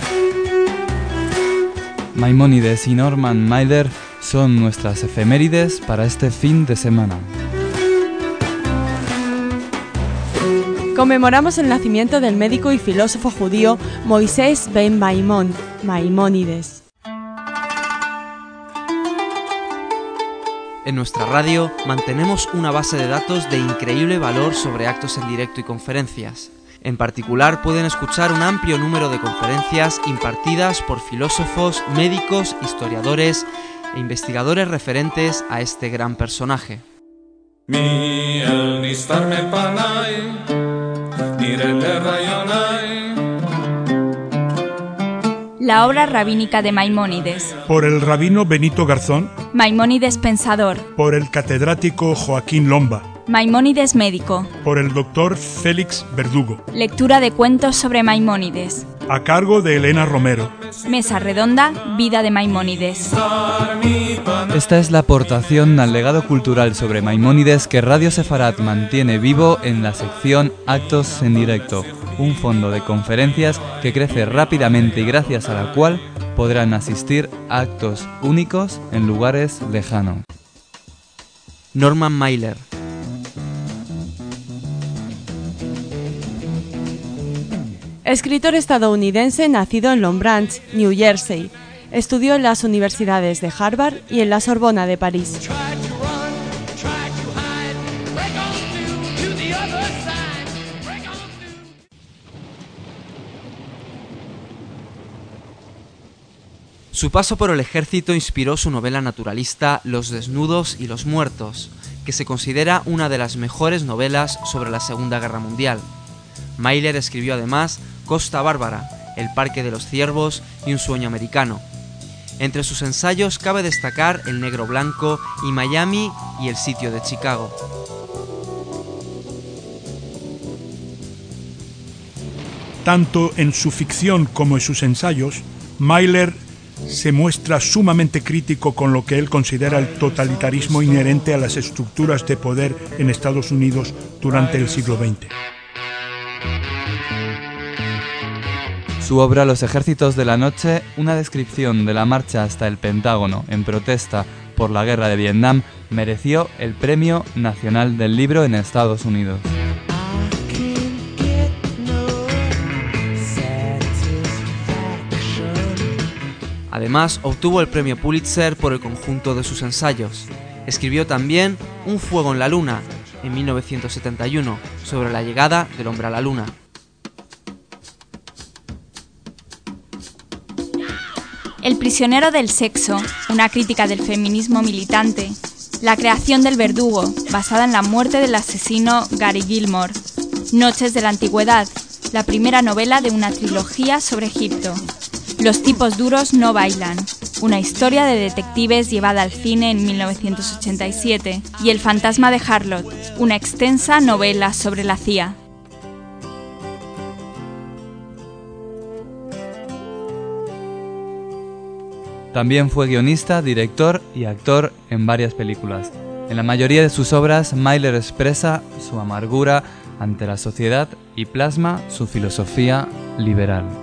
Maimónides y Norman Mailer son nuestras efemérides para este fin de semana. Conmemoramos el nacimiento del médico y filósofo judío Moisés ben Maimón, Maimónides. En nuestra radio mantenemos una base de datos de increíble valor sobre actos en directo y conferencias. En particular, pueden escuchar un amplio número de conferencias impartidas por filósofos, médicos, historiadores e investigadores referentes a este gran personaje. La obra rabínica de Maimónides. Por el rabino Benito Garzón. Maimónides pensador. Por el catedrático Joaquín Lomba. Maimónides médico. Por el doctor Félix Verdugo. Lectura de cuentos sobre Maimónides. A cargo de Elena Romero. Mesa redonda, vida de Maimónides. Esta es la aportación al legado cultural sobre Maimónides que Radio Sefarat mantiene vivo en la sección Actos en Directo, un fondo de conferencias que crece rápidamente y gracias a la cual podrán asistir a actos únicos en lugares lejanos. Norman Mailer. Escritor estadounidense nacido en Long Branch, New Jersey. Estudió en las universidades de Harvard y en la Sorbona de París. Su paso por el ejército inspiró su novela naturalista Los desnudos y los muertos, que se considera una de las mejores novelas sobre la Segunda Guerra Mundial. Mailer escribió además Costa Bárbara, El Parque de los Ciervos y Un sueño americano. Entre sus ensayos cabe destacar El negro blanco y Miami y El sitio de Chicago. Tanto en su ficción como en sus ensayos, Mailer se muestra sumamente crítico con lo que él considera el totalitarismo inherente a las estructuras de poder en Estados Unidos durante el siglo XX. Su obra Los ejércitos de la noche, una descripción de la marcha hasta el Pentágono en protesta por la guerra de Vietnam, mereció el Premio Nacional del Libro en Estados Unidos. Además, obtuvo el Premio Pulitzer por el conjunto de sus ensayos. Escribió también Un fuego en la luna, en 1971, sobre la llegada del hombre a la luna. El prisionero del sexo, una crítica del feminismo militante. La creación del verdugo, basada en la muerte del asesino Gary Gilmore. Noches de la antigüedad, la primera novela de una trilogía sobre Egipto. Los tipos duros no bailan, una historia de detectives llevada al cine en 1987. Y El fantasma de Harlot, una extensa novela sobre la CIA. También fue guionista, director y actor en varias películas. En la mayoría de sus obras, Mailer expresa su amargura ante la sociedad y plasma su filosofía liberal.